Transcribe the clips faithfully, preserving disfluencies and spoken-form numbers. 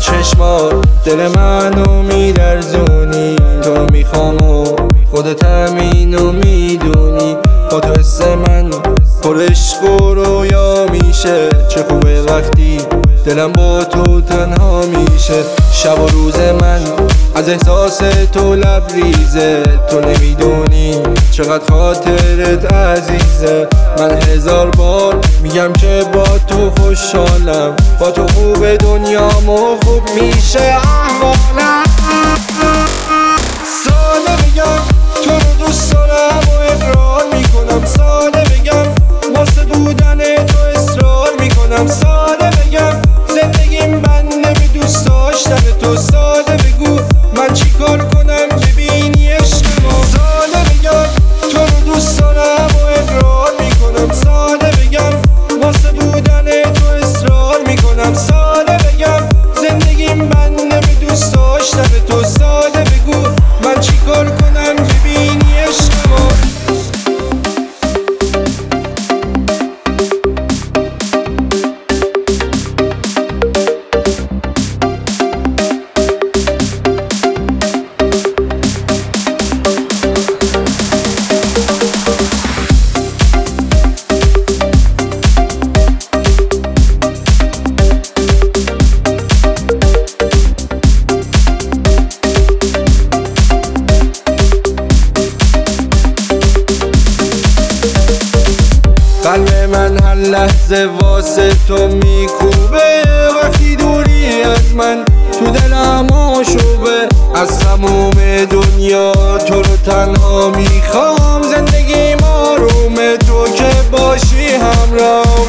چشمات دل منو میلرزونی، تو میخوام و خودت همینو میدونی. با تو حس من پر عشق و رویا میشه، چه خوبه وقتی دلم با تو تنها میشه. شب و روز من از احساس تو لبریزه، تو نمیدونی چقدر خاطرت عزیزه. من هزار بار میگم که با تو خوشحالم، با تو خوب دنیامو خوب میشه احوالم. ساده بگم تو رو دوست دارم و اقرار میکنم، ساده بگم واسه بودن تو اصرار میکنم، ساده بگم زندگیم بنده به دوست داشتن تو، ساده بگو من چی کار کنم ببینی عشقمو. ساده بگم تو رو دوست دارم و اقرار میکنم، ساده بگم واسه بودن تو اصرار میکنم، ساده بگم زندگیم بنده به دوست داشتن تو، ساده بگو من چی کار کنم ببینی عشقمو. قلب من هر لحظه واسه تو میکوبه، وقتی دوری از من تو دلم آشوبه. از تموم دنیا تو رو تنها میخوام، زندگی آرومه تو که باشی همراهم.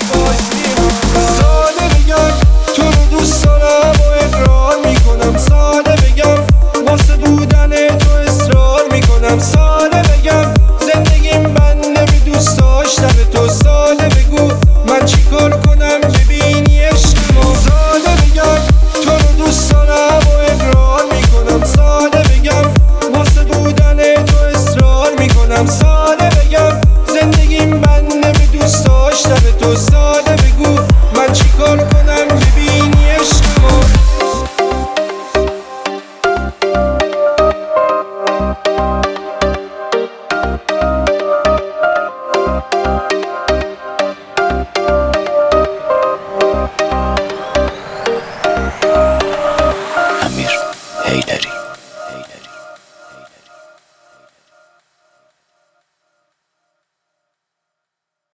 ساده بگم تو رو دوست دارم و اقرار میکنم، ساده بگم واسه بودن تو اصرار میکنم، ساده بگم زندگیم بنده به دوست داشتن تو، ساده بگو من چی کار کنم ببینی عشقمو. ساده بگم تو رو دوست دارم و اقرار میکنم، ساده بگم واسه بودن تو اصرار میکنم، ساده بگم زندگیم بنده به دوست داشتن تو، ساده بگو من چی کار کنم ببینی عشقمو. امیر حیدری.